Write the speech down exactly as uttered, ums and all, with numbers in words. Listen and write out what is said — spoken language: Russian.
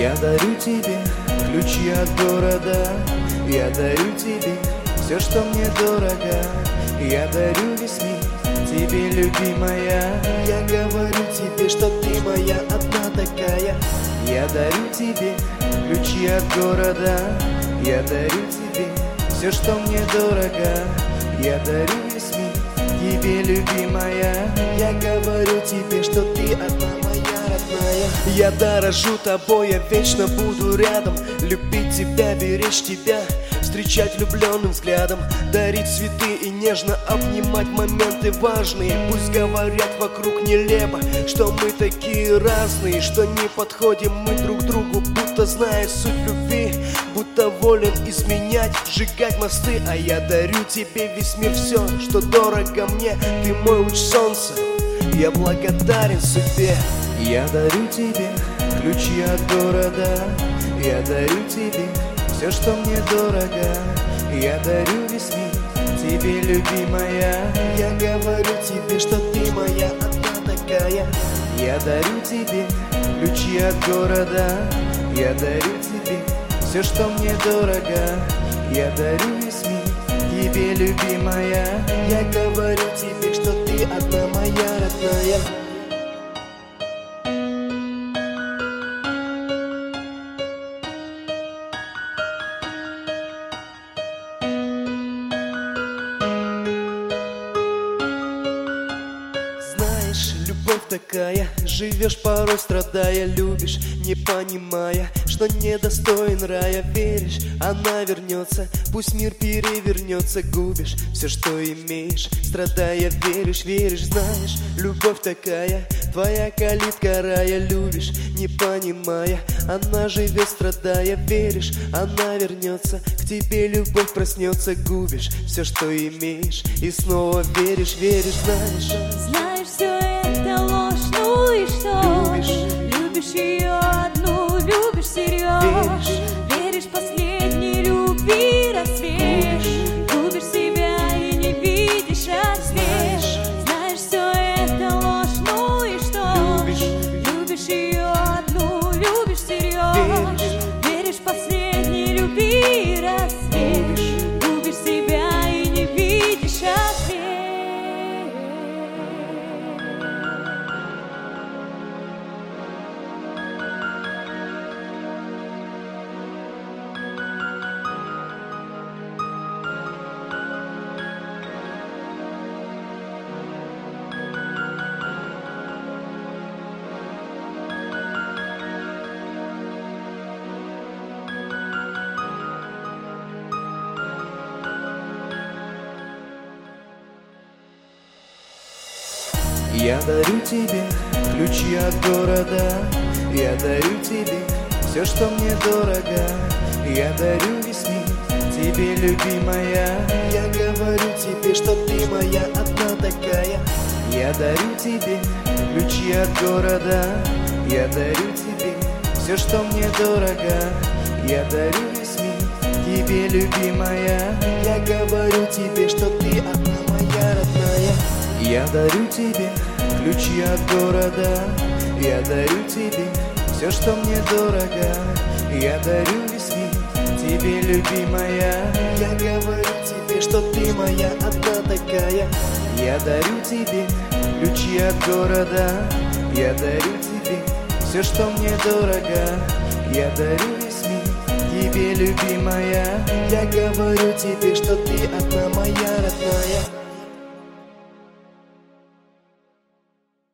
Я дарю тебе ключи от города, я дарю тебе все, что мне дорого. Я дарю весь мир тебе, любимая. Я говорю тебе, что ты моя одна такая. Я дарю тебе ключи от города, я дарю тебе все, что мне дорого. Я дарю весь мир тебе, любимая. Я говорю тебе, что ты одна моя родная. Я дорожу тобой, я вечно буду рядом, любить тебя, беречь тебя, встречать влюбленным взглядом, дарить цветы и нежно обнимать моменты важные. Пусть говорят вокруг нелепо, что мы такие разные, что не подходим мы друг другу, будто зная суть любви, будто волен изменять, сжигать мосты. А я дарю тебе весь мир, все, что дорого мне. Ты мой луч солнца, я благодарен судьбе. Я дарю тебе ключи от города, я дарю тебе все, что мне дорого. Я дарю весь мир тебе, любимая. Я говорю тебе, что ты моя одна такая. Я дарю тебе ключи от города, я дарю тебе все, что мне дорого. Я дарю весь мир тебе, любимая. Я говорю тебе, что ты одна моя родная. Любовь такая, живешь порой страдая, любишь, не понимая, что недостоин рая. Веришь, она вернется, пусть мир перевернется, губишь все, что имеешь, страдая, веришь, веришь, знаешь. Любовь такая, твоя калитка рая, любишь, не понимая, она живет страдая. Веришь, она вернется, к тебе любовь проснется, губишь все, что имеешь, и снова веришь, веришь, знаешь. Знаешь, все это ложь, ну и что? Любишь, любишь ее одну, любишь всерьез. Веришь, веришь в последней любви рассвет. Любишь себя и не видишь ответ. Знаешь, все это ложь, ну и что? Любишь, любишь ее одну, любишь всерьез. Веришь, веришь в последней любви рассвет. Любишь себя и не видишь ответ. Я дарю тебе ключи от города, я дарю тебе все, что мне дорого. Я дарю весь мир тебе, любимая. Я говорю тебе, что ты моя одна такая. Я дарю тебе ключи от города, я дарю тебе все, что мне дорого. Я дарю весь мир тебе, любимая. Я говорю тебе, что ты одна моя родная. Я дарю тебе ключи от города, я дарю тебе все, что мне дорого. Я дарю весь мир тебе, любимая. Я говорю тебе, что ты моя одна такая. Я дарю тебе ключи от города, я дарю тебе все, что мне дорого. Я дарю весь мир тебе, любимая. Я говорю тебе, что ты одна моя родная.